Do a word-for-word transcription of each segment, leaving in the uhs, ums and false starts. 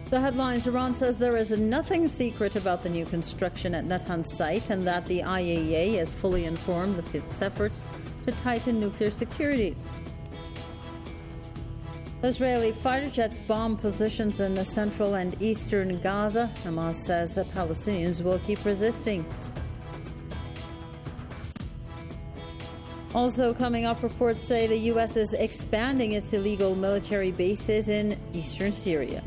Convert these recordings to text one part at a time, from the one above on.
The headlines: Iran says there is nothing secret about the new construction at Natanz site and that the I A E A is fully informed of its efforts to tighten nuclear security. Israeli fighter jets bomb positions in the central and eastern Gaza. Hamas says that Palestinians will keep resisting. Also coming up, reports say the U S is expanding its illegal military bases in eastern Syria.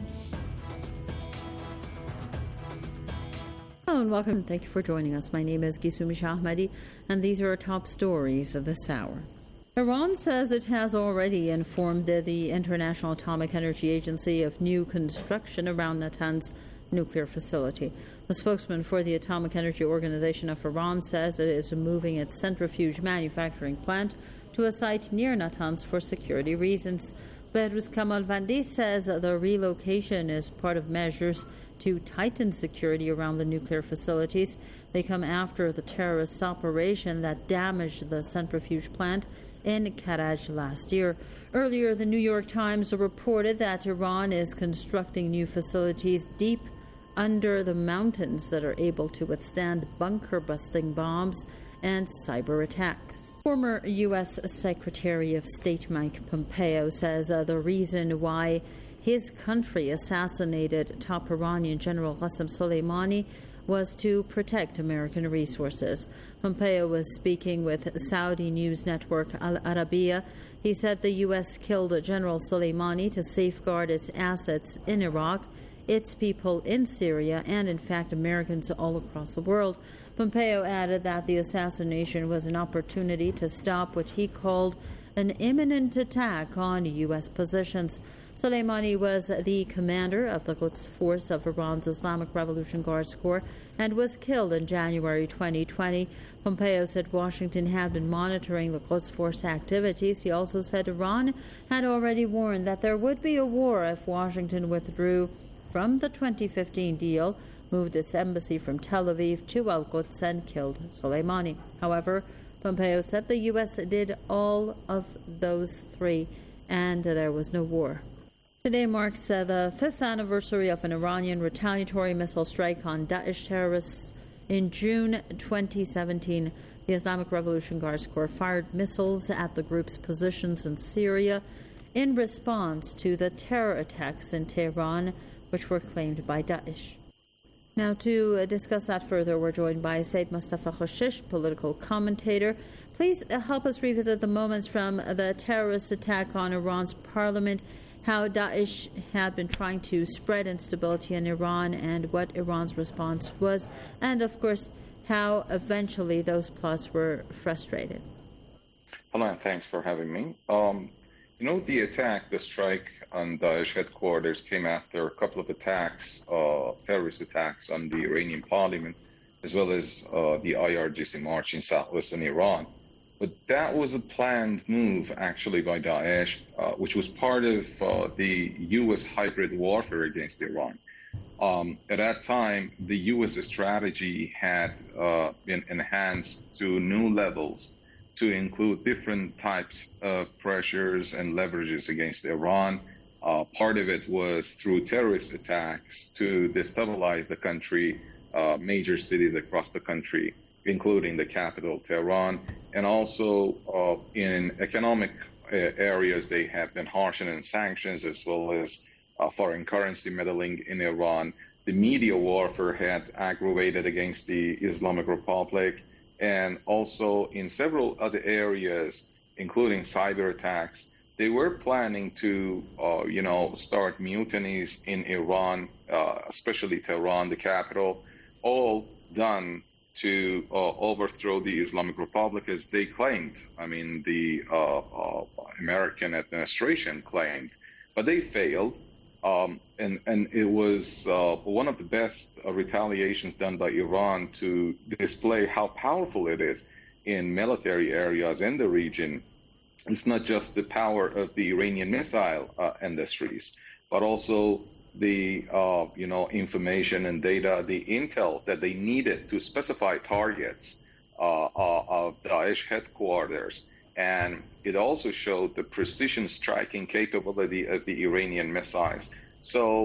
Hello and welcome. Thank you for joining us. My name is Gisumi Shahmadi, and these are our top stories of this hour. Iran says it has already informed the International Atomic Energy Agency of new construction around Natanz nuclear facility. The spokesman for the Atomic Energy Organization of Iran says it is moving its centrifuge manufacturing plant to a site near Natanz for security reasons. Behruz Kamalvandi says the relocation is part of measures to tighten security around the nuclear facilities. They come after the terrorist operation that damaged the centrifuge plant in Karaj last year. Earlier, the New York Times reported that Iran is constructing new facilities deep under the mountains that are able to withstand bunker-busting bombs and cyber attacks. Former U S Secretary of State Mike Pompeo says uh, the reason why his country assassinated top Iranian General Qasem Soleimani was to protect American resources. Pompeo was speaking with Saudi news network Al Arabiya. He said the U S killed General Soleimani to safeguard its assets in Iraq, its people in Syria, and in fact Americans all across the world. Pompeo added that the assassination was an opportunity to stop what he called an imminent attack on U S positions. Soleimani was the commander of the Quds Force of Iran's Islamic Revolution Guards Corps and was killed in January twenty twenty. Pompeo said Washington had been monitoring the Quds Force activities. He also said Iran had already warned that there would be a war if Washington withdrew from the twenty fifteen deal, moved its embassy from Tel Aviv to Al-Quds, and killed Soleimani. However, Pompeo said the U S did all of those three and there was no war. Today marks uh, the fifth anniversary of an Iranian retaliatory missile strike on Daesh terrorists. In June twenty seventeen, the Islamic Revolution Guards Corps fired missiles at the group's positions in Syria in response to the terror attacks in Tehran, which were claimed by Daesh. Now, to uh, discuss that further, we're joined by Said Mustafa Khoshish, political commentator. Please uh, help us revisit the moments from the terrorist attack on Iran's parliament, how Daesh had been trying to spread instability in Iran and what Iran's response was, and of course, how eventually those plots were frustrated. Hello, and thanks for having me. Um, you know, the attack, the strike on Daesh headquarters came after a couple of attacks, uh, terrorist attacks on the Iranian parliament, as well as uh, the I R G C march in southwestern Iran. But that was a planned move, actually, by Daesh, uh, which was part of uh, the U S hybrid warfare against Iran. Um, at that time, the U S strategy had uh, been enhanced to new levels to include different types of pressures and leverages against Iran. Uh, part of it was through terrorist attacks to destabilize the country, uh, major cities across the country, including the capital, Tehran, and also uh, in economic uh, areas, they have been harshening sanctions as well as uh, foreign currency meddling in Iran. The media warfare had aggravated against the Islamic Republic, and also in several other areas, including cyber attacks. They were planning to, uh, you know, start mutinies in Iran, uh, especially Tehran, the capital, all done to uh, overthrow the Islamic Republic, as they claimed. I mean, the uh, uh, American administration claimed, but they failed. Um, and, and it was uh, one of the best uh, retaliations done by Iran to display how powerful it is in military areas in the region. It's not just the power of the Iranian missile uh, industries, but also the uh, you know information and data, the intel that they needed to specify targets uh, uh, of Daesh headquarters. And it also showed the precision striking capability of the Iranian missiles. So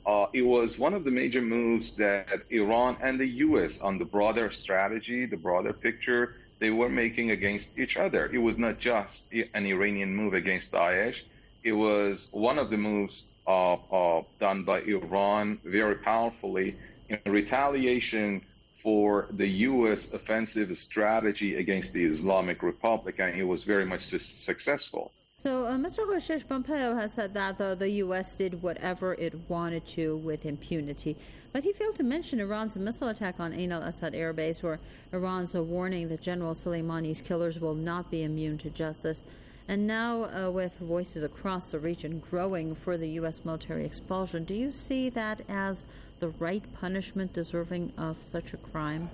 uh, it was one of the major moves that Iran and the U S, on the broader strategy, the broader picture, they were making against each other. It was not just an Iranian move against Daesh. It was one of the moves uh, uh, done by Iran very powerfully in retaliation for the U S offensive strategy against the Islamic Republic, and it was very much su- successful. So, uh, Mister Hoshesh, Pompeo has said that the, the U S did whatever it wanted to with impunity, but he failed to mention Iran's missile attack on Ain al-Assad air base, or Iran's uh, warning that General Soleimani's killers will not be immune to justice. And now, uh, with voices across the region growing for the U S military expulsion, do you see that as the right punishment deserving of such a crime?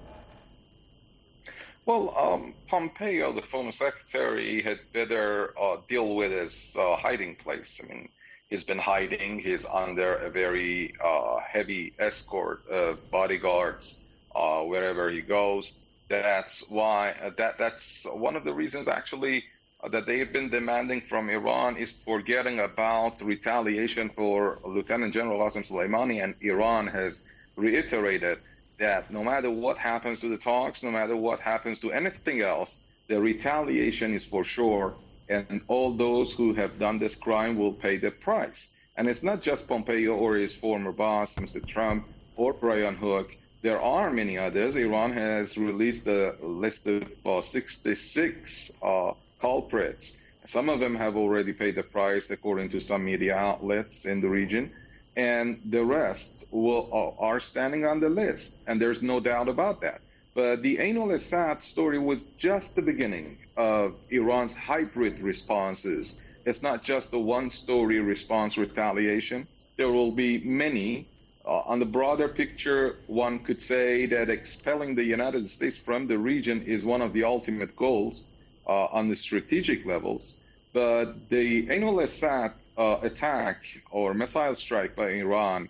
Well, um, Pompeo, the former secretary, had better uh, deal with his uh, hiding place. I mean, he's been hiding. He's under a very uh, heavy escort of bodyguards uh, wherever he goes. That's why uh, that that's one of the reasons, actually, uh, that they have been demanding from Iran is forgetting about retaliation for Lieutenant General Qasem Soleimani, and Iran has reiterated that no matter what happens to the talks, no matter what happens to anything else, the retaliation is for sure, and all those who have done this crime will pay the price. And it's not just Pompeo or his former boss, Mister Trump, or Brian Hook. There are many others. Iran has released a list of uh, sixty-six uh, culprits. Some of them have already paid the price, according to some media outlets in the region. And the rest will, uh, are standing on the list, and there's no doubt about that. But the Ain al-Assad story was just the beginning of Iran's hybrid responses. It's not just the one-story response retaliation. There will be many. Uh, on the broader picture, one could say that expelling the United States from the region is one of the ultimate goals uh, on the strategic levels. But the Ain al-Assad Uh, attack or missile strike by Iran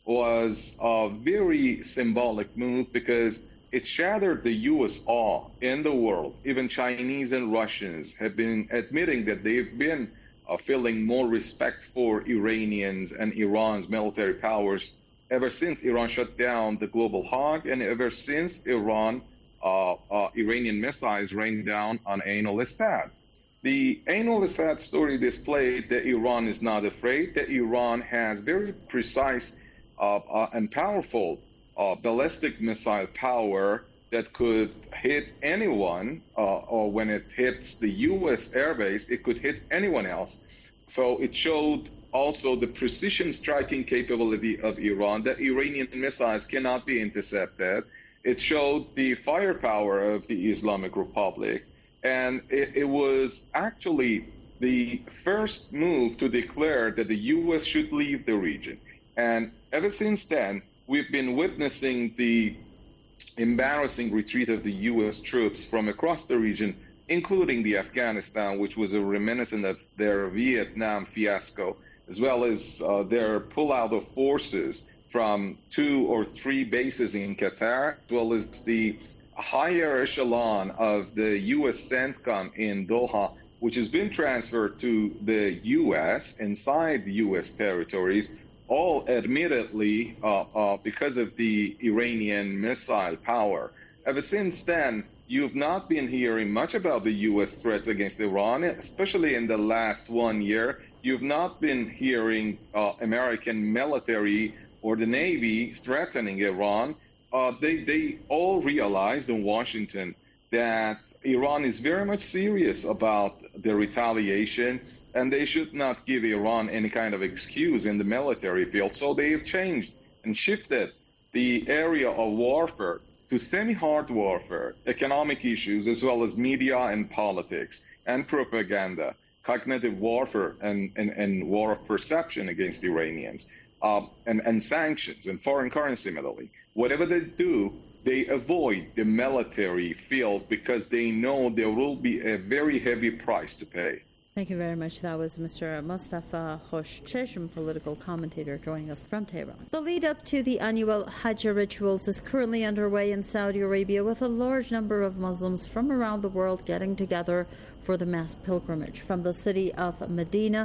was a very symbolic move because it shattered the U S awe in the world. Even Chinese and Russians have been admitting that they've been uh, feeling more respect for Iranians and Iran's military powers ever since Iran shut down the Global Hawk, and ever since Iran, uh, uh, Iranian missiles rained down on Ain al-Assad. The Ain al-Assad story displayed that Iran is not afraid, that Iran has very precise uh, uh, and powerful uh, ballistic missile power that could hit anyone, uh, or when it hits the U S airbase, it could hit anyone else. So it showed also the precision striking capability of Iran, that Iranian missiles cannot be intercepted. It showed the firepower of the Islamic Republic. And it, it was actually the first move to declare that the U S should leave the region. And ever since then, we've been witnessing the embarrassing retreat of the U S troops from across the region, including the Afghanistan, which was a reminiscent of their Vietnam fiasco, as well as uh, their pullout of forces from two or three bases in Qatar, as well as the higher echelon of the U S CENTCOM in Doha, which has been transferred to the U S inside the U S territories, all admittedly uh, uh, because of the Iranian missile power. Ever since then, you've not been hearing much about the U S threats against Iran, especially in the last one year. You've not been hearing uh, American military or the Navy threatening Iran. Uh, they, they all realized in Washington that Iran is very much serious about the retaliation, and they should not give Iran any kind of excuse in the military field. So they have changed and shifted the area of warfare to semi-hard warfare, economic issues, as well as media and politics and propaganda, cognitive warfare and, and, and war of perception against Iranians, uh, and, and sanctions and foreign currency similarly. Whatever they do, they avoid the military field because they know there will be a very heavy price to pay. Thank you very much. That was Mister Mustafa Khoshcheshm, political commentator, joining us from Tehran. The lead up to the annual Hajj rituals is currently underway in Saudi Arabia, with a large number of Muslims from around the world getting together for the mass pilgrimage. From the city of Medina,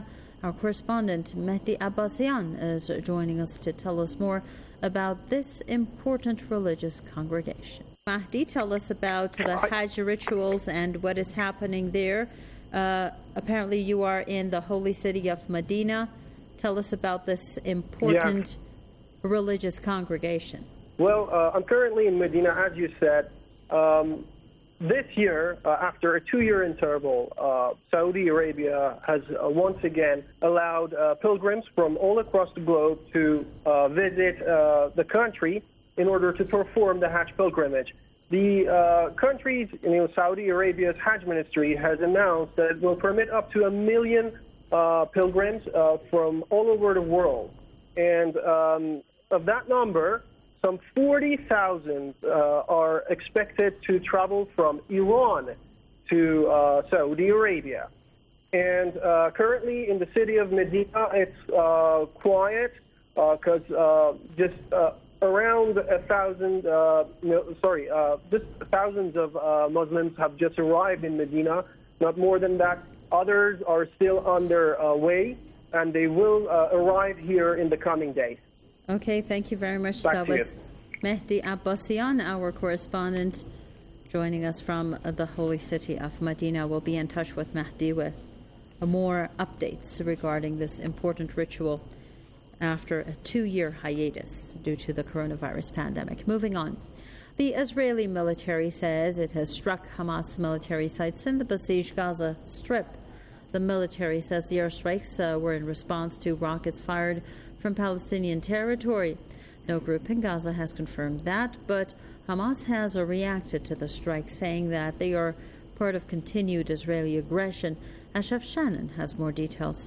Our correspondent Mehdi Abbasian is joining us to tell us more about this important religious congregation. Mehdi, tell us about the Hajj rituals and what is happening there. Uh, apparently you are in the holy city of Medina. Tell us about this important yeah. religious congregation. Well, uh, I'm currently in Medina, as you said. Um, this year, uh, after a two-year interval, uh, Saudi Arabia has uh, once again allowed uh, pilgrims from all across the globe to uh, visit uh, the country in order to perform the Hajj pilgrimage. The uh, country's, you know, Saudi Arabia's Hajj ministry has announced that it will permit up to a million uh, pilgrims uh, from all over the world. And um, of that number, some forty thousand uh, are expected to travel from Iran to uh, Saudi Arabia. And uh, currently in the city of Medina, it's uh, quiet because uh, uh, just uh, around a thousand, uh, no, sorry, uh, just thousands of uh, Muslims have just arrived in Medina. Not more than that. Others are still on their uh, way, and they will uh, arrive here in the coming days. Okay, thank you very much. Back that was you. Mehdi Abbasian, our correspondent, joining us from the holy city of Medina. We'll be in touch with Mehdi with more updates regarding this important ritual after a two-year hiatus due to the coronavirus pandemic. Moving on. The Israeli military says it has struck Hamas military sites in the besieged Gaza Strip. The military says the airstrikes uh, were in response to rockets fired from Palestinian territory. No group in Gaza has confirmed that, but Hamas has uh, reacted to the strike, saying that they are part of continued Israeli aggression. Ashraf Shannon has more details.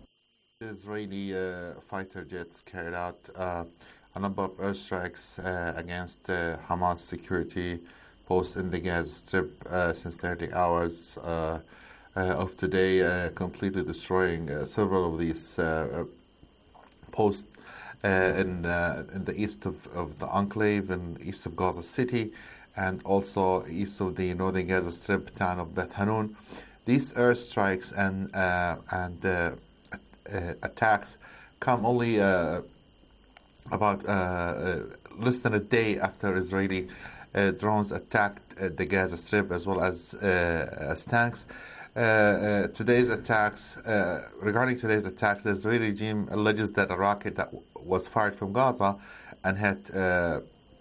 Israeli uh, fighter jets carried out uh, a number of airstrikes uh, against uh, Hamas security posts in the Gaza Strip uh, since thirty hours uh, uh, of today, uh, completely destroying uh, several of these uh, posts uh, in uh, in the east of, of the enclave and east of Gaza City, and also east of the northern Gaza Strip town of Beth Hanun. These airstrikes and uh, and uh, uh, attacks come only uh, about uh, uh, less than a day after Israeli uh, drones attacked uh, the Gaza Strip as well as uh, as tanks. Uh, uh, today's attacks, uh, regarding today's attacks, the Israeli regime alleges that a rocket that w- was fired from Gaza and hit uh, uh,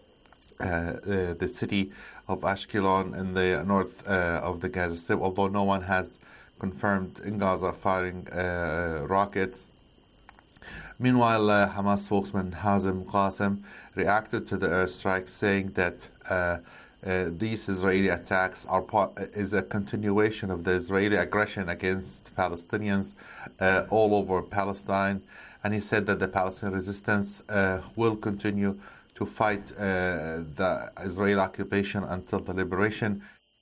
uh, the city of Ashkelon in the north uh, of the Gaza Strip, although no one has confirmed in Gaza firing uh, rockets. Meanwhile, uh, Hamas spokesman Hazem Qassem reacted to the airstrike, saying that uh, uh, these Israeli attacks are part, is a continuation of the Israeli aggression against Palestinians uh, all over Palestine, and he said that the Palestinian resistance uh, will continue to fight uh, the Israeli occupation until the liberation.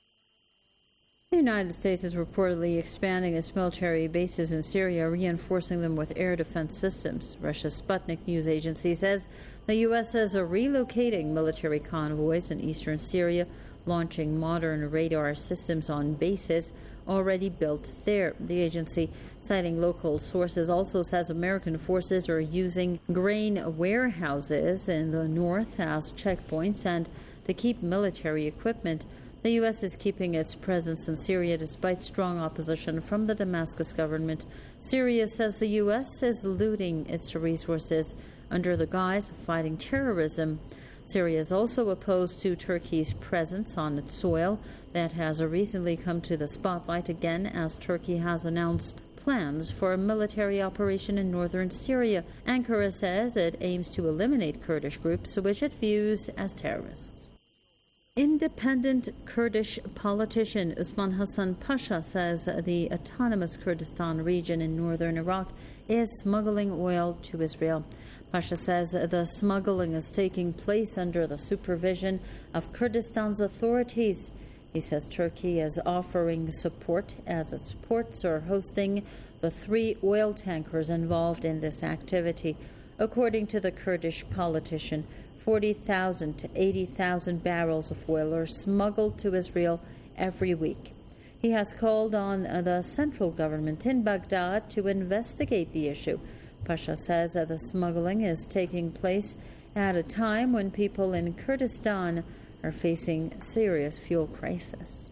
The United States is reportedly expanding its military bases in Syria, reinforcing them with air defense systems. Russia's Sputnik news agency says the U S is relocating military convoys in eastern Syria, launching modern radar systems on bases already built there. The agency, citing local sources, also says American forces are using grain warehouses in the north as checkpoints and to keep military equipment. The U S is keeping its presence in Syria despite strong opposition from the Damascus government. Syria says the U S is looting its resources under the guise of fighting terrorism. Syria is also opposed to Turkey's presence on its soil. That has recently come to the spotlight again as Turkey has announced plans for a military operation in northern Syria. Ankara says it aims to eliminate Kurdish groups which it views as terrorists. Independent Kurdish politician Usman Hassan Pasha says the autonomous Kurdistan region in northern Iraq is smuggling oil to Israel. Pasha says the smuggling is taking place under the supervision of Kurdistan's authorities. He says Turkey is offering support as its ports are hosting the three oil tankers involved in this activity. According to the Kurdish politician, forty thousand to eighty thousand barrels of oil are smuggled to Israel every week. He has called on the central government in Baghdad to investigate the issue. Pasha says that the smuggling is taking place at a time when people in Kurdistan are facing serious fuel crisis.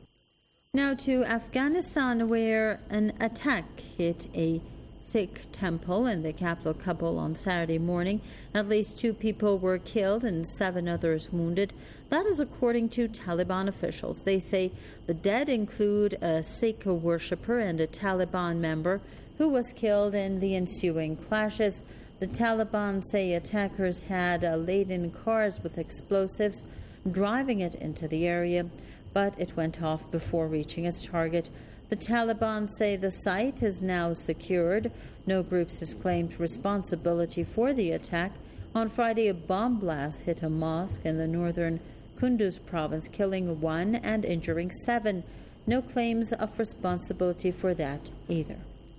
Now to Afghanistan, where an attack hit a Sikh temple in the capital Kabul on Saturday morning. At least two people were killed and seven others wounded. That is according to Taliban officials. They say the dead include a Sikh worshipper and a Taliban member who was killed in the ensuing clashes. The Taliban say attackers had uh, laden cars with explosives, driving it into the area, but it went off before reaching its target. The Taliban say the site is now secured. No groups has claimed responsibility for the attack. On Friday, a bomb blast hit a mosque in the northern Kunduz province, killing one and injuring seven. No claims of responsibility for that either.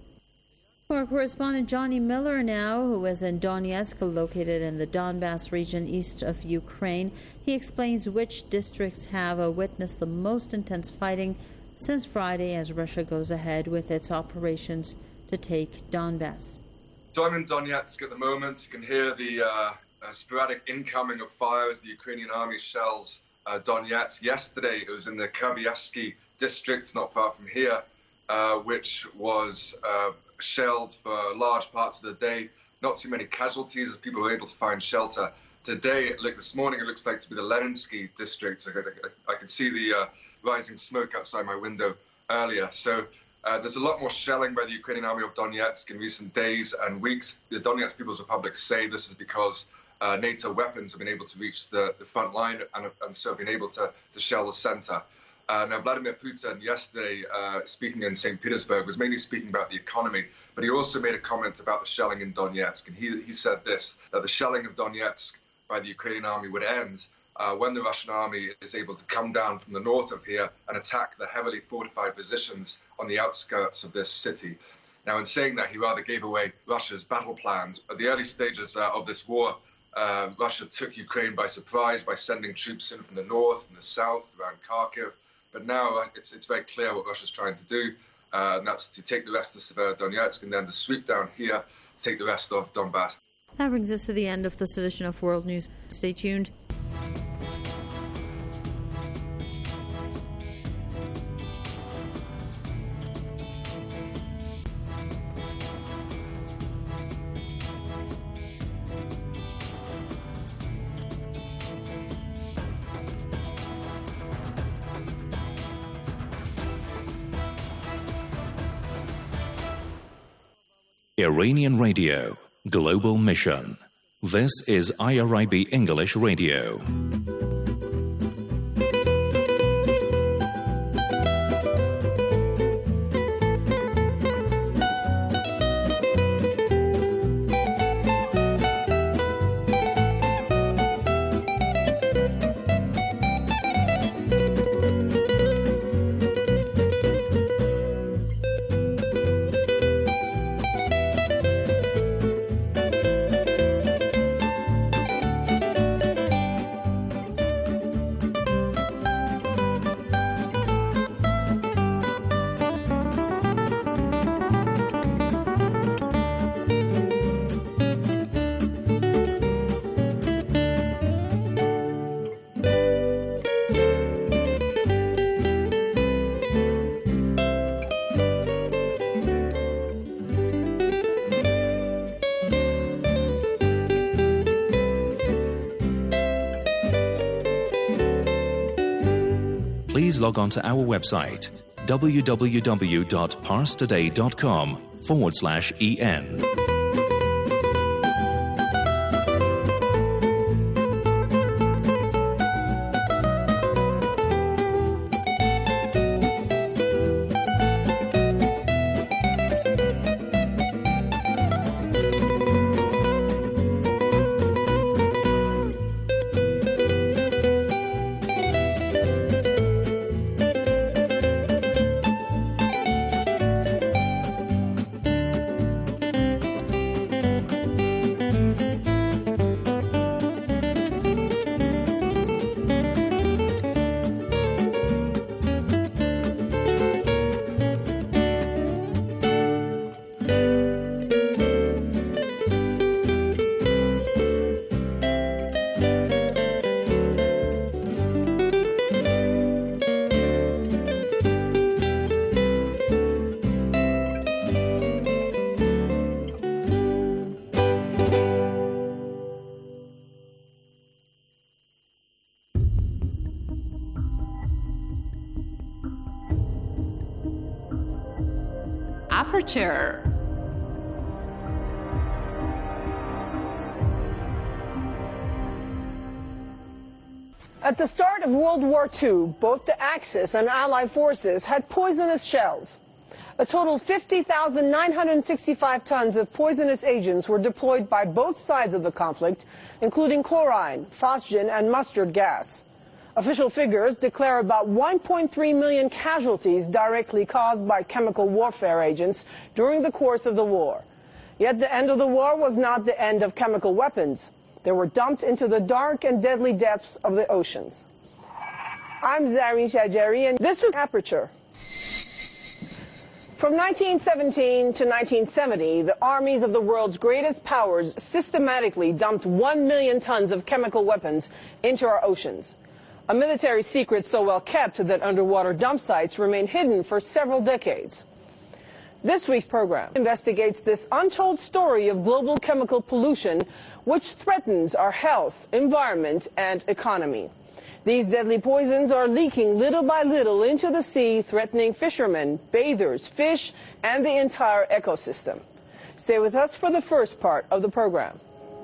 Our correspondent Johnny Miller now, who is in Donetsk, located in the Donbass region east of Ukraine. He explains which districts have uh, witnessed the most intense fighting since Friday as Russia goes ahead with its operations to take Donbass. So I'm in Donetsk at the moment. You can hear the uh, uh, sporadic incoming of fire as the Ukrainian army shells uh, Donetsk. Yesterday it was in the Kyrvyavsky district, not far from here, uh, which was uh, shelled for large parts of the day. Not too many casualties as people were able to find shelter. Today, like this morning, it looks like to be the Leninsky district. I, I, I could see the uh, rising smoke outside my window earlier. So uh, there's a lot more shelling by the Ukrainian army of Donetsk in recent days and weeks. The Donetsk People's Republic say this is because uh, NATO weapons have been able to reach the, the front line and, and so have been able to, to shell the center. Uh, now, Vladimir Putin yesterday, uh, speaking in Saint Petersburg, was mainly speaking about the economy, but he also made a comment about the shelling in Donetsk. And he, he said this, that the shelling of Donetsk by the Ukrainian army would end uh, when the Russian army is able to come down from the north of here and attack the heavily fortified positions on the outskirts of this city. Now, in saying that, he rather gave away Russia's battle plans. At the early stages uh, of this war, uh, Russia took Ukraine by surprise by sending troops in from the north and the south around Kharkiv. But now uh, it's, it's very clear what Russia's trying to do, uh, and that's to take the rest of Severodonetsk and then to sweep down here, take the rest of Donbass. That brings us to the end of this edition of World News. Stay tuned. Iranian Radio, Global Mission. This is I R I B English Radio. Please log on to our website, www.parstoday.com forward slash en. Aperture. At the start of World War Two, both the Axis and Allied forces had poisonous shells. A total of fifty thousand nine hundred sixty-five tons of poisonous agents were deployed by both sides of the conflict, including chlorine, phosgen, and mustard gas. Official figures declare about one point three million casualties directly caused by chemical warfare agents during the course of the war. Yet the end of the war was not the end of chemical weapons. They were dumped into the dark and deadly depths of the oceans. I'm Zareen Shajeri, and this is Aperture. From nineteen seventeen to nineteen seventy, the armies of the world's greatest powers systematically dumped one million tons of chemical weapons into our oceans. A military secret so well kept that underwater dump sites remain hidden for several decades. This week's program investigates this untold story of global chemical pollution, which threatens our health, environment, and economy. These deadly poisons are leaking little by little into the sea, threatening fishermen, bathers, fish, and the entire ecosystem. Stay with us for the first part of the program.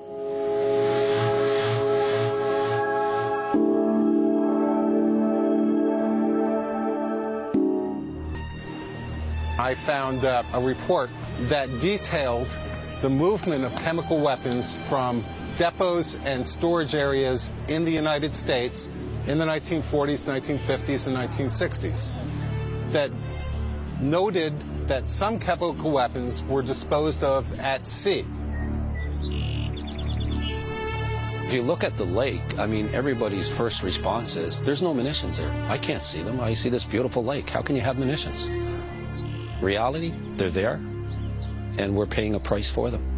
I found uh, a report that detailed the movement of chemical weapons from depots and storage areas in the United States in the nineteen forties, nineteen fifties, and nineteen sixties that noted that some chemical weapons were disposed of at sea. If you look at the lake, I mean, everybody's first response is, there's no munitions there. I can't see them. I see this beautiful lake. How can you have munitions? Reality, they're there, and we're paying a price for them.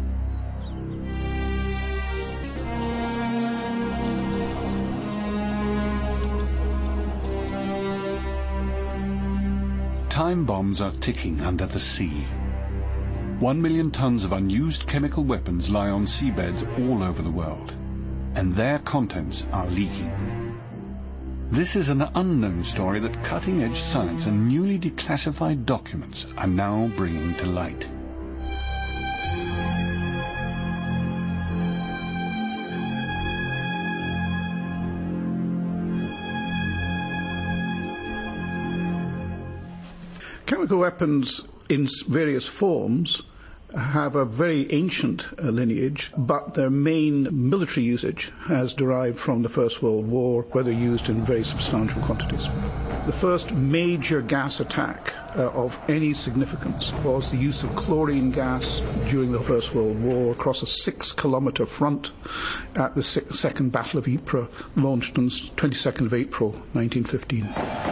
Time bombs are ticking under the sea. One million tons of unused chemical weapons lie on seabeds all over the world, and their contents are leaking. This is an unknown story that cutting-edge science and newly declassified documents are now bringing to light. Chemical weapons in various forms have a very ancient uh, lineage, but their main military usage has derived from the First World War, where they're used in very substantial quantities. The first major gas attack uh, of any significance was the use of chlorine gas during the First World War across a six-kilometre front at the Second Battle of Ypres, launched on the twenty-second of April, nineteen fifteen.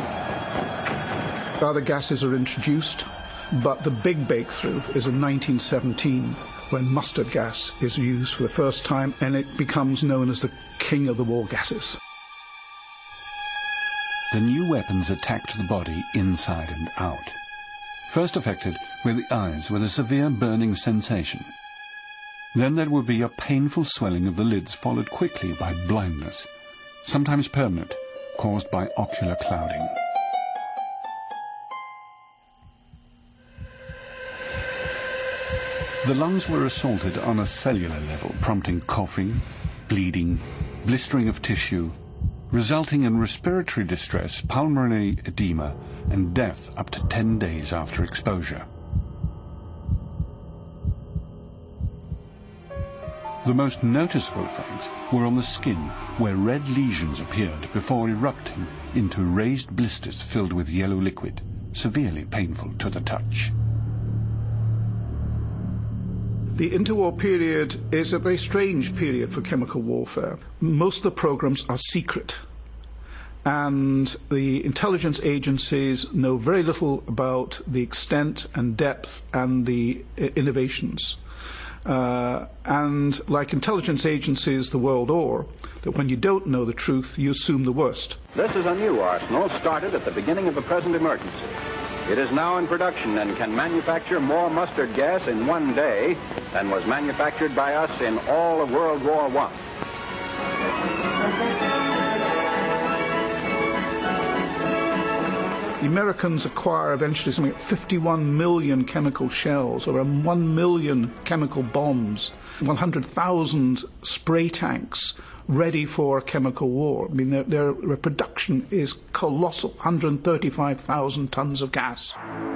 Other gases are introduced, but the big breakthrough is in nineteen seventeen, when mustard gas is used for the first time, and it becomes known as the king of the war gases. The new weapons attacked the body inside and out. First affected were the eyes with a severe burning sensation. Then there would be a painful swelling of the lids, followed quickly by blindness, sometimes permanent, caused by ocular clouding. The lungs were assaulted on a cellular level, prompting coughing, bleeding, blistering of tissue, resulting in respiratory distress, pulmonary edema, and death up to ten days after exposure. The most noticeable effects were on the skin, where red lesions appeared before erupting into raised blisters filled with yellow liquid, severely painful to the touch. The interwar period is a very strange period for chemical warfare. Most of the programs are secret, and the intelligence agencies know very little about the extent and depth and the innovations. Uh, and like intelligence agencies the world over, that when you don't know the truth, you assume the worst. This is a new arsenal started at the beginning of the present emergency. It is now in production and can manufacture more mustard gas in one day than was manufactured by us in all of World War One. The Americans acquire eventually something like fifty-one million chemical shells, or one million chemical bombs, one hundred thousand spray tanks ready for a chemical war. I mean, their, their production is colossal, one hundred thirty-five thousand tons of gas.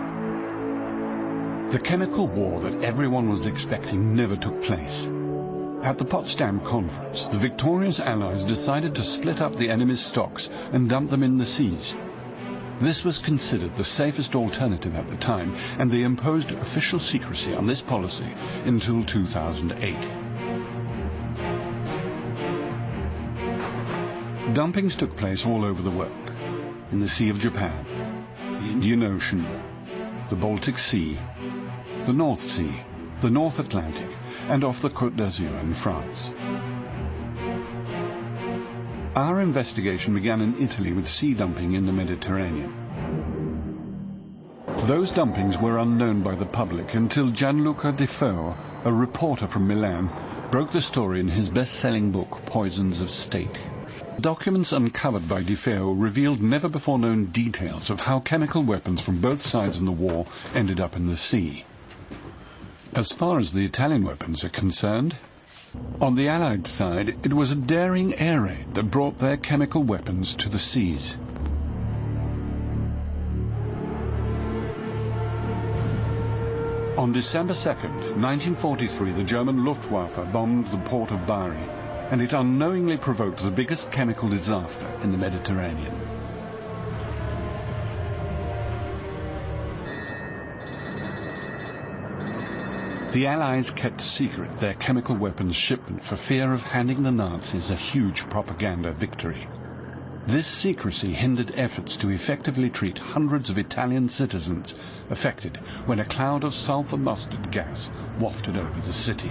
The chemical war that everyone was expecting never took place. At the Potsdam Conference, the victorious Allies decided to split up the enemy's stocks and dump them in the seas. This was considered the safest alternative at the time, and they imposed official secrecy on this policy until two thousand eight. Dumpings took place all over the world, in the Sea of Japan, the Indian Ocean, the Baltic Sea, the North Sea, the North Atlantic, and off the Côte d'Azur in France. Our investigation began in Italy with sea dumping in the Mediterranean. Those dumpings were unknown by the public until Gianluca Defoe, a reporter from Milan, broke the story in his best-selling book, Poisons of State. Documents uncovered by Defoe revealed never-before-known details of how chemical weapons from both sides in the war ended up in the sea. As far as the Italian weapons are concerned, on the Allied side, it was a daring air raid that brought their chemical weapons to the seas. On December second, nineteen forty-three, the German Luftwaffe bombed the port of Bari, and it unknowingly provoked the biggest chemical disaster in the Mediterranean. The Allies kept secret their chemical weapons shipment for fear of handing the Nazis a huge propaganda victory. This secrecy hindered efforts to effectively treat hundreds of Italian citizens affected when a cloud of sulfur mustard gas wafted over the city.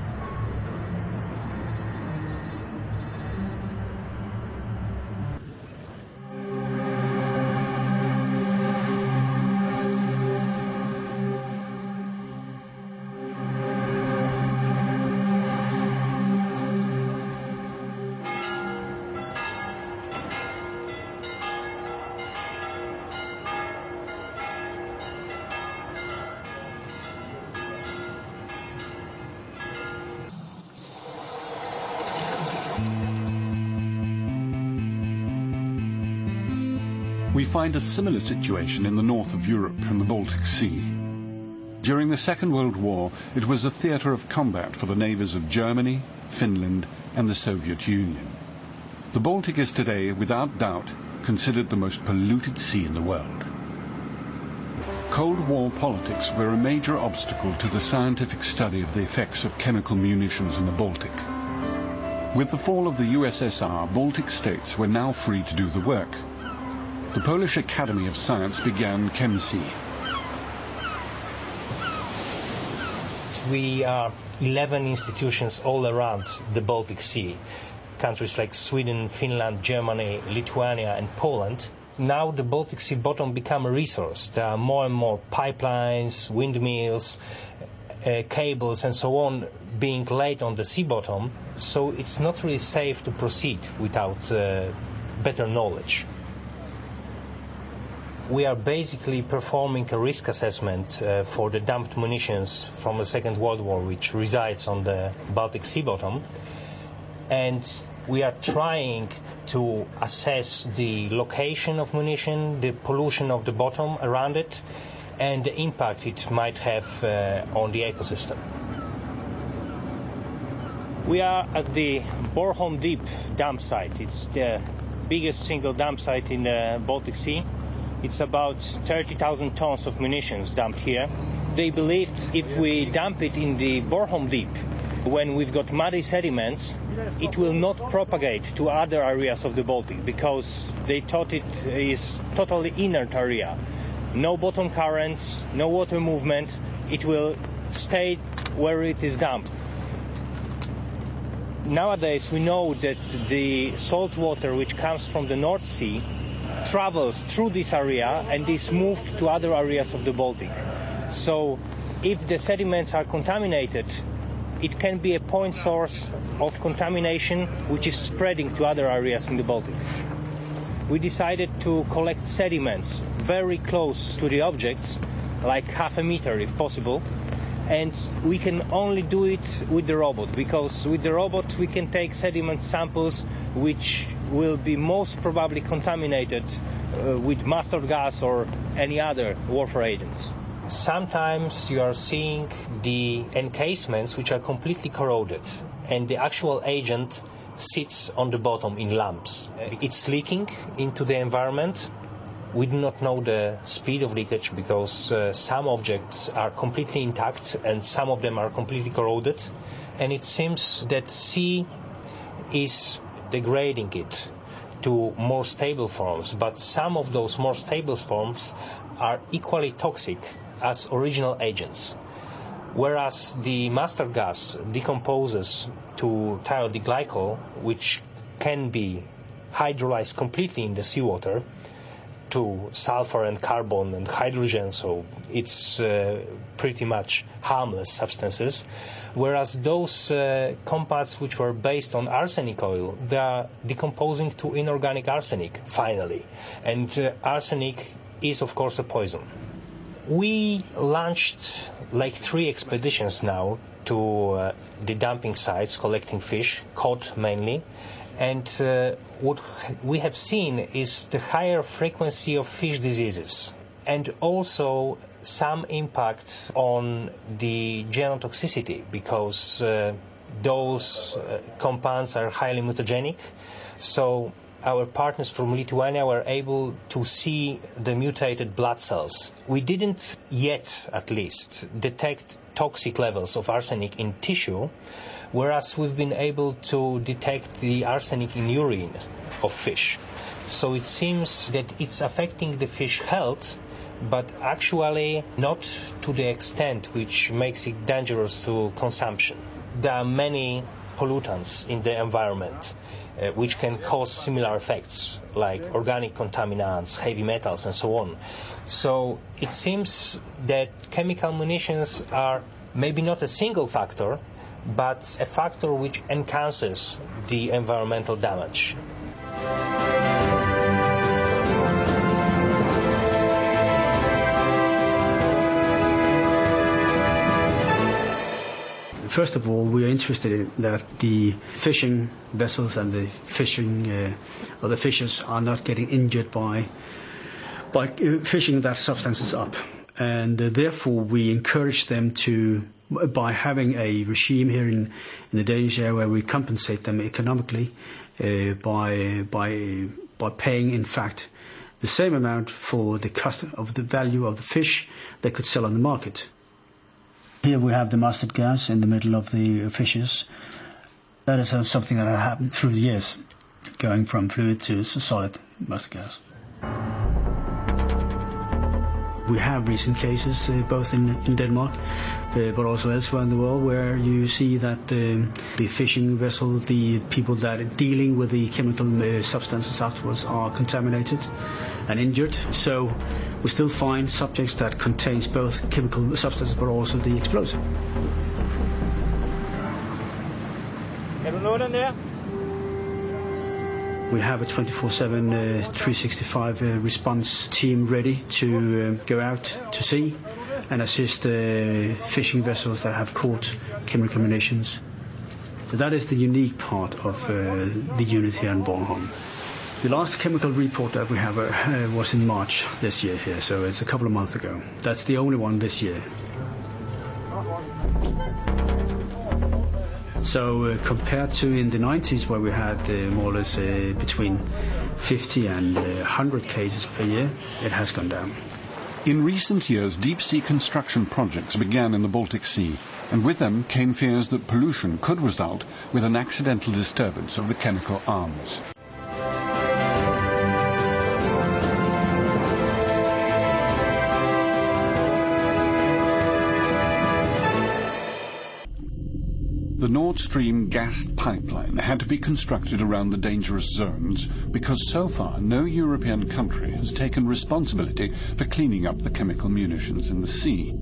We find a similar situation in the north of Europe and the Baltic Sea. During the Second World War, it was a theatre of combat for the navies of Germany, Finland, and the Soviet Union. The Baltic is today, without doubt, considered the most polluted sea in the world. Cold War politics were a major obstacle to the scientific study of the effects of chemical munitions in the Baltic. With the fall of the U S S R, Baltic states were now free to do the work. The Polish Academy of Science began ChemSea. We are eleven institutions all around the Baltic Sea. Countries like Sweden, Finland, Germany, Lithuania and Poland. Now the Baltic Sea bottom become a resource. There are more and more pipelines, windmills, uh, cables and so on being laid on the sea bottom. So it's not really safe to proceed without uh, better knowledge. We are basically performing a risk assessment uh, for the dumped munitions from the Second World War, which resides on the Baltic Sea bottom. And we are trying to assess the location of munition, the pollution of the bottom around it, and the impact it might have uh, on the ecosystem. We are at the Bornholm Deep dump site. It's the biggest single dump site in the Baltic Sea. It's about thirty thousand tons of munitions dumped here. They believed if we dump it in the Bornholm Deep, when we've got muddy sediments, it will not propagate to other areas of the Baltic because they thought it is totally inert area. No bottom currents, no water movement. It will stay where it is dumped. Nowadays, we know that the salt water which comes from the North Sea travels through this area and is moved to other areas of the Baltic. So if the sediments are contaminated, it can be a point source of contamination which is spreading to other areas in the Baltic. we decided to collect sediments very close to the objects, like half a meter if possible. And we can only do it with the robot, because with the robot we can take sediment samples which will be most probably contaminated uh, with mustard gas or any other warfare agents. Sometimes you are seeing the encasements which are completely corroded, and the actual agent sits on the bottom in lumps. It's leaking into the environment. We do not know the speed of leakage because uh, some objects are completely intact and some of them are completely corroded. And it seems that sea is degrading it to more stable forms, but some of those more stable forms are equally toxic as original agents. Whereas the mustard gas decomposes to thiodeglycol, which can be hydrolyzed completely in the seawater, to sulfur and carbon and hydrogen, so it's uh, pretty much harmless substances. Whereas those uh, compounds which were based on arsenic oil, they are decomposing to inorganic arsenic, finally. And uh, arsenic is, of course, a poison. We launched like three expeditions now to uh, the dumping sites, collecting fish, cod mainly. And uh, what we have seen is the higher frequency of fish diseases and also some impact on the genotoxicity, because uh, those uh, compounds are highly mutagenic. So our partners from Lithuania were able to see the mutated blood cells. We didn't yet, at least, detect toxic levels of arsenic in tissue, whereas we've been able to detect the arsenic in urine of fish. So it seems that it's affecting the fish health, but actually not to the extent which makes it dangerous to consumption. There are many pollutants in the environment uh, which can cause similar effects, like organic contaminants, heavy metals, and so on. So it seems that chemical munitions are maybe not a single factor, but a factor which enhances the environmental damage. First of all, we are interested in that the fishing vessels and the fishing uh, or the fishers are not getting injured by by uh, fishing that substances up, and uh, therefore we encourage them to, by having a regime here in, in the Danish area where we compensate them economically uh, by by by paying in fact the same amount for the cost of the value of the fish they could sell on the market. Here we have the mustard gas in the middle of the fishes. That is something that has happened through the years, going from fluid to solid mustard gas. We have recent cases, uh, both in, in Denmark, uh, but also elsewhere in the world, where you see that um, the fishing vessel, the people that are dealing with the chemical uh, substances afterwards are contaminated and injured. So we still find subjects that contains both chemical substances but also the explosive. We have a twenty-four seven, uh, three sixty-five uh, response team ready to uh, go out to sea and assist uh, fishing vessels that have caught chemical munitions. So that is the unique part of uh, the unit here in Bornholm. The last chemical report that we have uh, uh, was in March this year here, so it's a couple of months ago. That's the only one this year. So uh, compared to in the nineties, where we had uh, more or less uh, between fifty and uh, one hundred cases per year, it has gone down. In recent years, deep-sea construction projects began in the Baltic Sea, and with them came fears that pollution could result with an accidental disturbance of the chemical arms. The Nord Stream gas pipeline had to be constructed around the dangerous zones because so far no European country has taken responsibility for cleaning up the chemical munitions in the sea.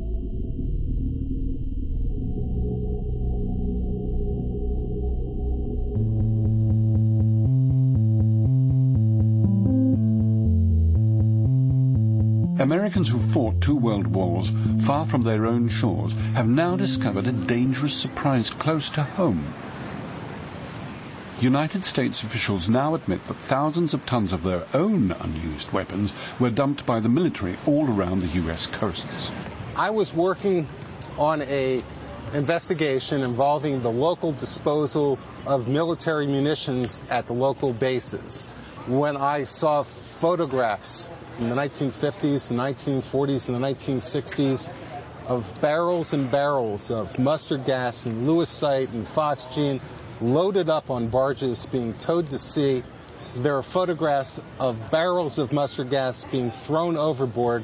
Americans who fought two world wars far from their own shores have now discovered a dangerous surprise close to home. United States officials now admit that thousands of tons of their own unused weapons were dumped by the military all around the U S coasts. I was working on a investigation involving the local disposal of military munitions at the local bases when I saw photographs in the nineteen fifties, the nineteen forties, and the nineteen sixties of barrels and barrels of mustard gas and lewisite and phosgene loaded up on barges being towed to sea. There are photographs of barrels of mustard gas being thrown overboard.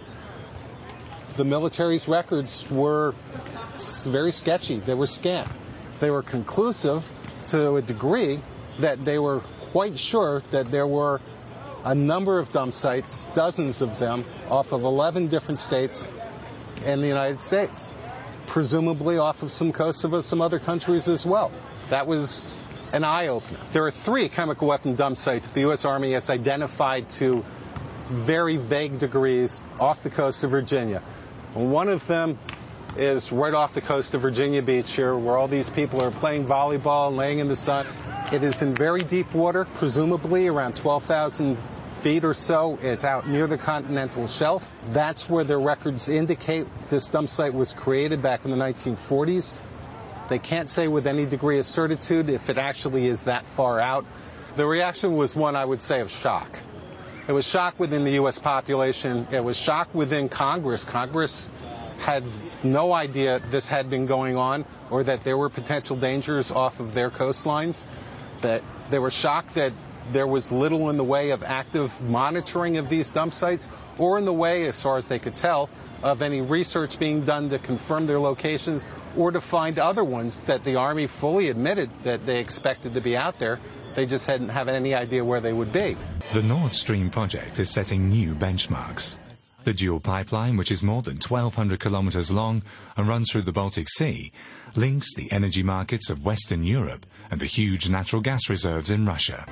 The military's records were very sketchy. They were scant. They were conclusive to a degree that they were quite sure that there were a number of dump sites, dozens of them, off of eleven different states in the United States, presumably off of some coasts of some other countries as well. That was an eye-opener. There are three chemical weapon dump sites the U S Army has identified to very vague degrees off the coast of Virginia. One of them is right off the coast of Virginia Beach here, where all these people are playing volleyball and laying in the sun. It is in very deep water, presumably around twelve thousand feet or so. It's out near the continental shelf. That's where their records indicate this dump site was created back in the nineteen forties. They can't say with any degree of certitude if it actually is that far out. The reaction was one, I would say, of shock. It was shock within the U S population. It was shock within Congress. Congress had no idea this had been going on or that there were potential dangers off of their coastlines. That they were shocked that there was little in the way of active monitoring of these dump sites or in the way, as far as they could tell, of any research being done to confirm their locations or to find other ones that the Army fully admitted that they expected to be out there. They just hadn't have any idea where they would be. The Nord Stream project is setting new benchmarks. The dual pipeline, which is more than twelve hundred kilometers long and runs through the Baltic Sea, links the energy markets of Western Europe and the huge natural gas reserves in Russia.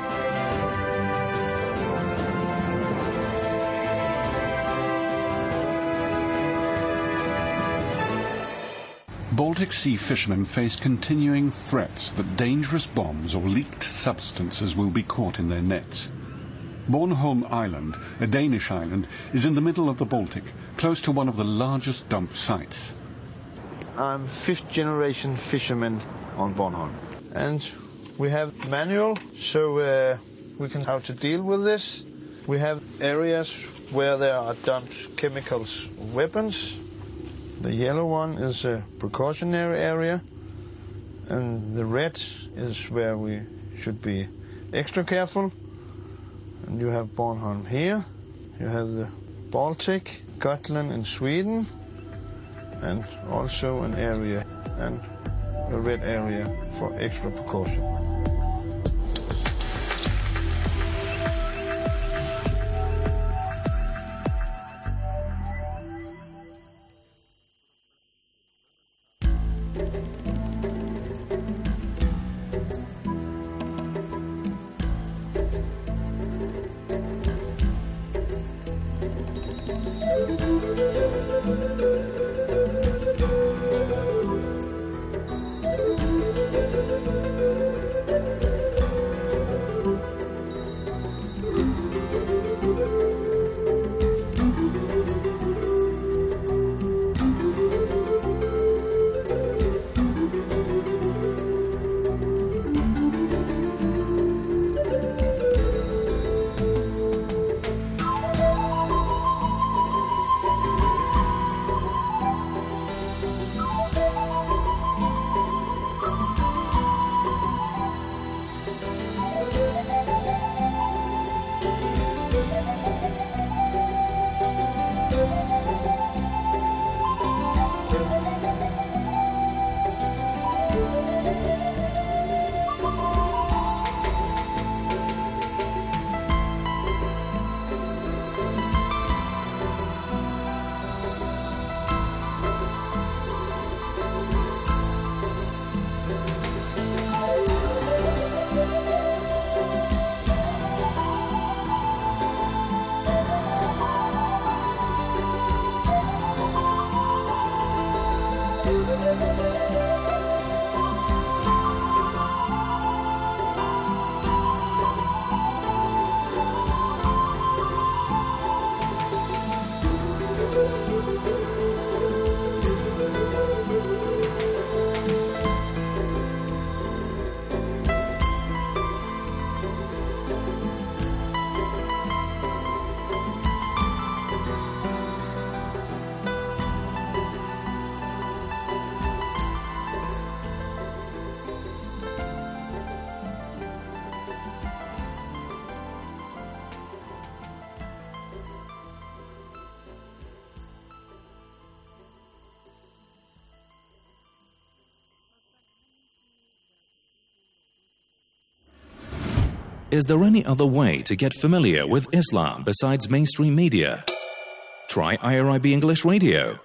Baltic Sea fishermen face continuing threats that dangerous bombs or leaked substances will be caught in their nets. Bornholm Island, a Danish island, is in the middle of the Baltic, close to one of the largest dump sites. I'm fifth generation fisherman on Bornholm. And we have manual, so uh, we can how to deal with this. We have areas where there are dumped chemicals, weapons. The yellow one is a precautionary area, and the red is where we should be extra careful. And you have Bornholm here, you have the Baltic, Gotland in Sweden, and also an area, and a red area for extra precaution. Is there any other way to get familiar with Islam besides mainstream media? Try I R I B English Radio.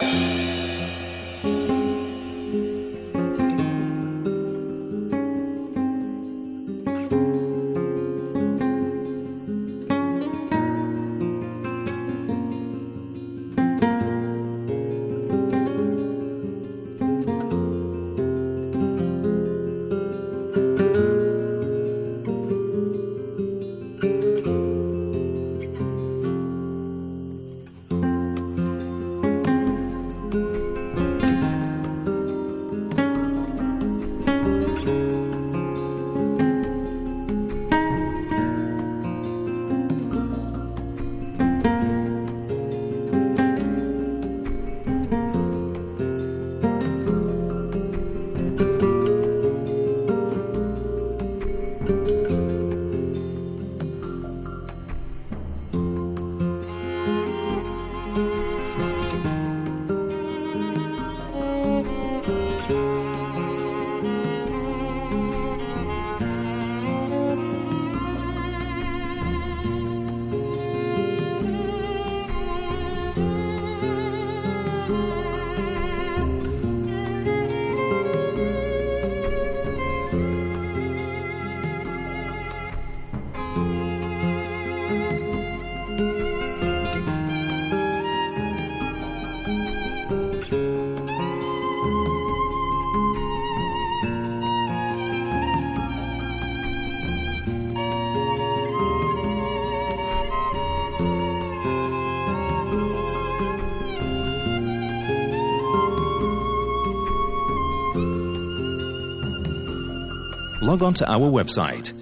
Log on to our website,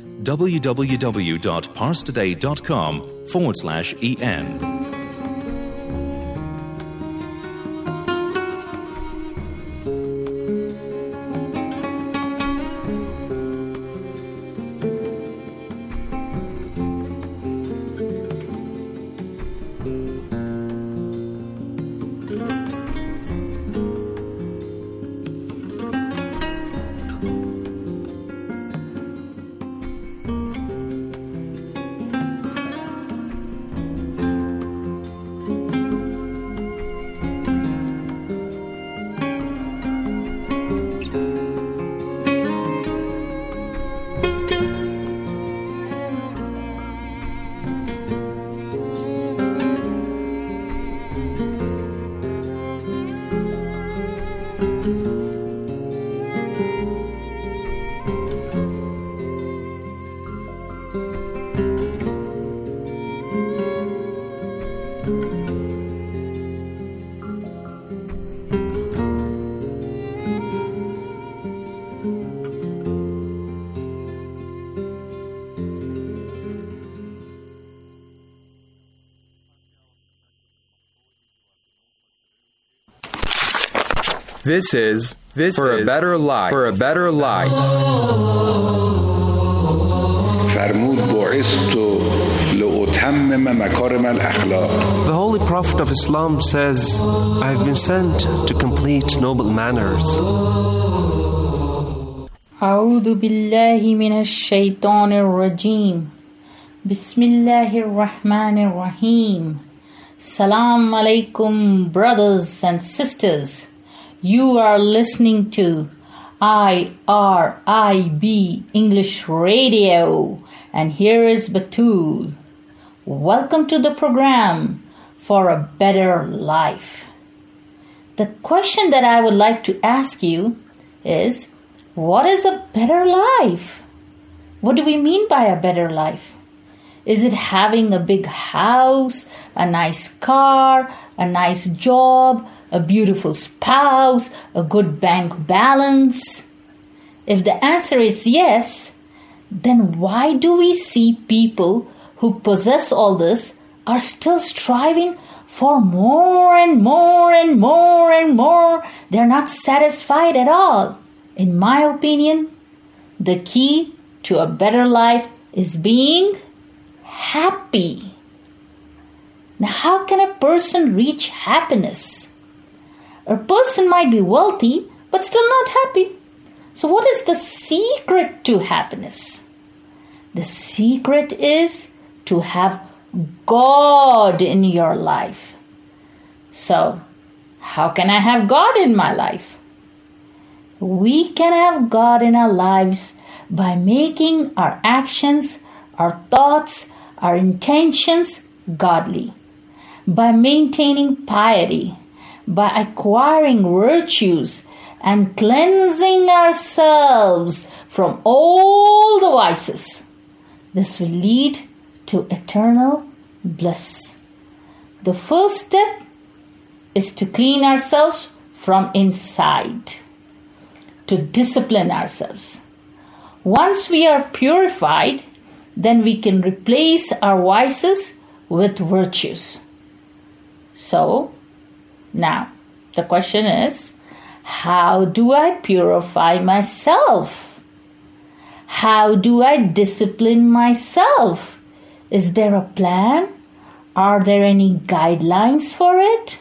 www.parstoday.com forward slash en. This is this for is a better life. For a better life. فرمود بعثت لأتمم مكارم الأخلاق. The Holy Prophet of Islam says, I have been sent to complete noble manners. أعوذ بالله من الشيطان الرجيم. بسم الله الرحمن الرحيم. Salam alaikum, brothers and sisters. You are listening to I R I B English Radio, and here is Batul. Welcome to the program For a Better Life. The question that I would like to ask you is, what is a better life? What do we mean by a better life? Is it having a big house, a nice car, a nice job, a beautiful spouse, a good bank balance? If the answer is yes, then why do we see people who possess all this are still striving for more and more and more and more? They're not satisfied at all. In my opinion, the key to a better life is being happy. Now, how can a person reach happiness? A person might be wealthy, but still not happy. So what is the secret to happiness? The secret is to have God in your life. So, how can I have God in my life? We can have God in our lives by making our actions, our thoughts, our intentions godly, by maintaining piety, by acquiring virtues and cleansing ourselves from all the vices. This will lead to eternal bliss. The first step is to clean ourselves from inside, to discipline ourselves. Once we are purified, then we can replace our vices with virtues. So, now, the question is, how do I purify myself? How do I discipline myself? Is there a plan? Are there any guidelines for it?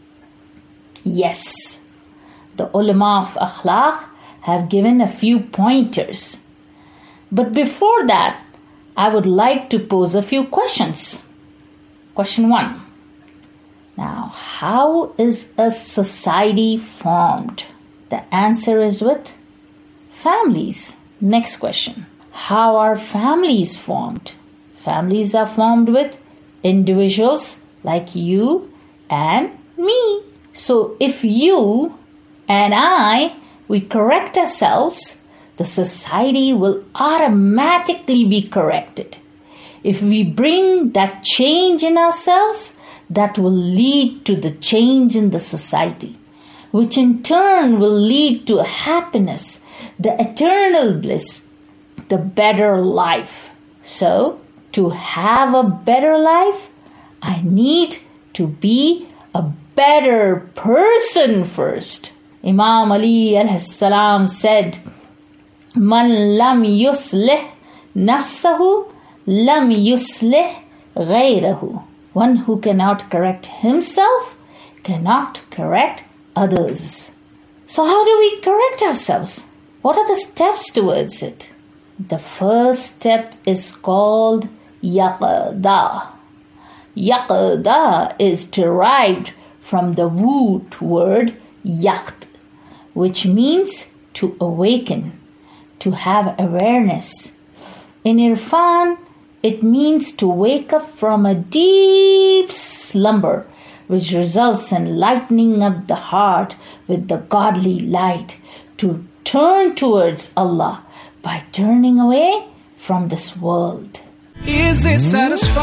Yes. The ulama of akhlaq have given a few pointers. But before that, I would like to pose a few questions. Question one. Now, how is a society formed? The answer is with families. Next question. How are families formed? Families are formed with individuals like you and me. So if you and I, we correct ourselves, the society will automatically be corrected. If we bring that change in ourselves, that will lead to the change in the society, which in turn will lead to happiness, the eternal bliss, the better life. So, to have a better life, I need to be a better person first. Imam Ali alayhi salam said, Man lam yuslih nafsahu lam yuslih ghayrahu. One who cannot correct himself cannot correct others. So how do we correct ourselves? What are the steps towards it? The first step is called yaqda. Yaqda is derived from the root word yaqd, which means to awaken, to have awareness. In Irfan, it means to wake up from a deep slumber, which results in lightening up the heart with the godly light, to turn towards Allah by turning away from this world. Is it satisfied?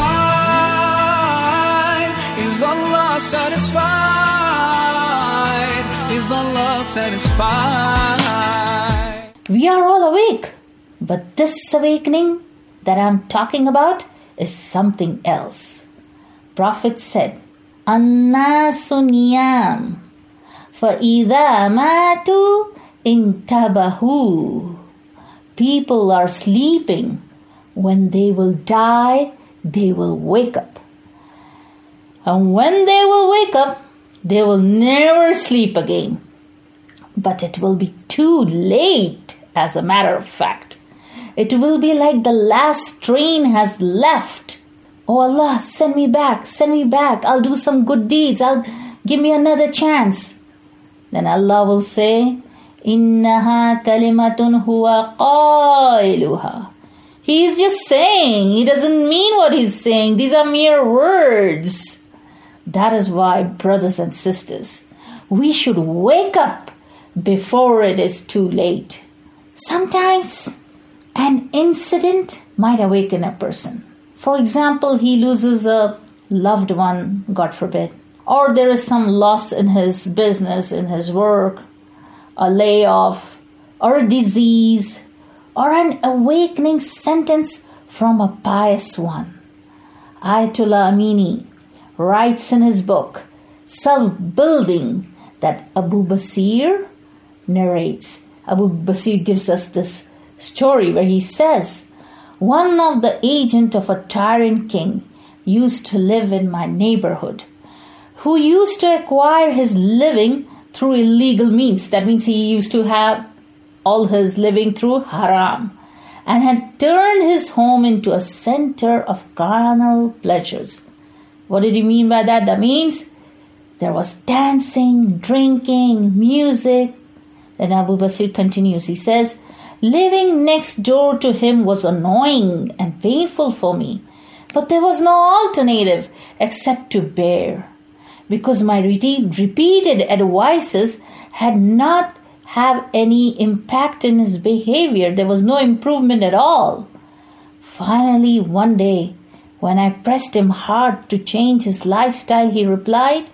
Is Allah satisfied? Is Allah satisfied? We are all awake, but this awakening that I'm talking about is something else. Prophet said, An-nasu niyam, fa-idha matu intabahu. People are sleeping. When they will die, they will wake up. And when they will wake up, they will never sleep again. But it will be too late, as a matter of fact. It will be like the last train has left. Oh Allah, send me back, send me back. I'll do some good deeds. I'll give me another chance. Then Allah will say, Innaha kalimatun huwa qailuha. He is just saying. He doesn't mean what he's saying. These are mere words. That is why, brothers and sisters, we should wake up before it is too late. Sometimes an incident might awaken a person. For example, he loses a loved one, God forbid. Or there is some loss in his business, in his work, a layoff, or a disease, or an awakening sentence from a pious one. Ayatollah Amini writes in his book, Self-Building, that Abu Basir narrates. Abu Basir gives us this story where he says, one of the agents of a tyrant king used to live in my neighborhood, who used to acquire his living through illegal means. That means he used to have all his living through haram. and had turned his home into a center of carnal pleasures. What did he mean by that? That means there was dancing, drinking, music. Then Abu Basir continues. He says, living next door to him was annoying and painful for me, but there was no alternative except to bear, because my repeated advices had not have any impact in his behavior. There was no improvement at all. Finally, one day, when I pressed him hard to change his lifestyle, he replied,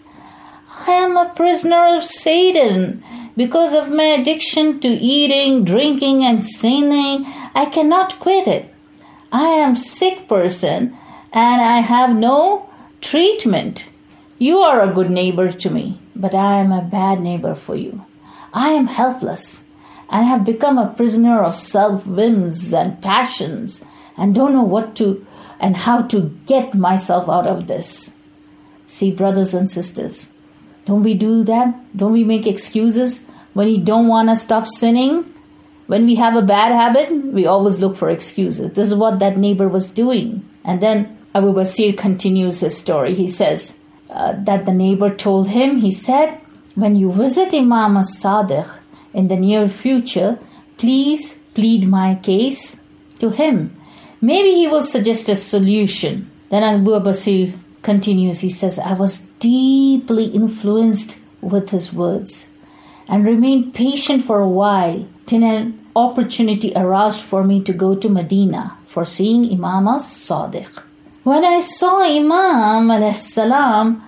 I am a prisoner of Satan. Because of my addiction to eating, drinking, and sinning, I cannot quit it. I am a sick person and I have no treatment. You are a good neighbor to me, but I am a bad neighbor for you. I am helpless and have become a prisoner of self-whims and passions and don't know what to and how to get myself out of this. See, brothers and sisters, don't we do that? Don't we make excuses when we don't want to stop sinning? When we have a bad habit, we always look for excuses. This is what that neighbor was doing. And then Abu Basir continues his story. He says uh, that the neighbor told him, he said, when you visit Imam as-Sadiq in the near future, please plead my case to him. Maybe he will suggest a solution. Then Abu Basir continues. He says, I was deeply influenced with his words and remained patient for a while till an opportunity arose for me to go to Medina for seeing Imam as-Sadiq. When I saw Imam alayhis salam,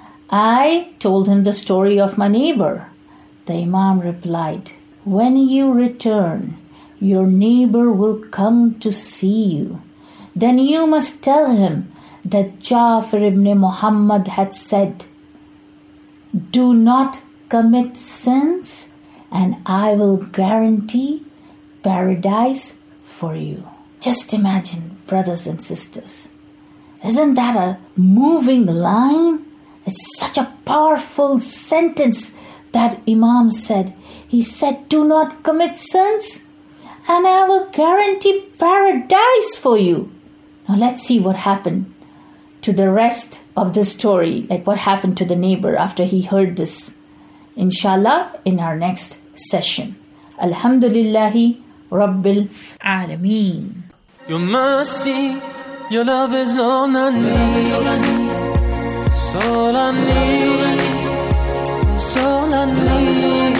I told him the story of my neighbor. The Imam replied, when you return, your neighbor will come to see you. Then you must tell him that Ja'far ibn Muhammad had said, do not commit sins and I will guarantee paradise for you. Just imagine, brothers and sisters. Isn't that a moving line? It's such a powerful sentence that Imam said. He said, do not commit sins and I will guarantee paradise for you. Now let's see what happened to the rest of the story, like what happened to the neighbor after he heard this. Inshallah, in our next session. Alhamdulillahi Rabbil Alameen. Your mercy, your love is all I need. It's all I need. It's all I need.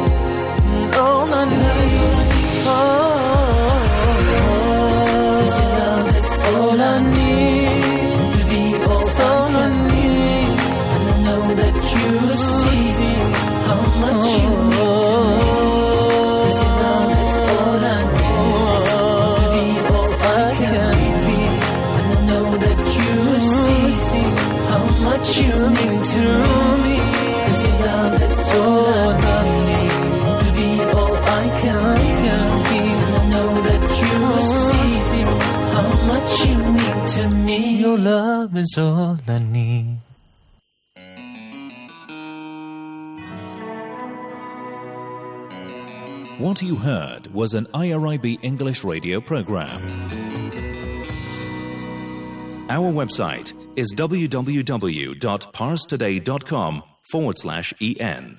All I need. Oh, your love is all I need. To be all I need. And I know that you see how much you mean to me. Cause your love is all I need. To be all I can be. And I know that you see how much you mean to me. Cause your love is all I need. To be all I can be. And I know that you see how much you mean to me. Your love is all I need. What you heard was an I R I B English radio program. Our website is www.parstoday.com forward slash en.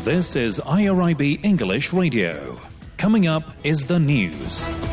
This is I R I B English Radio. Coming up is the news.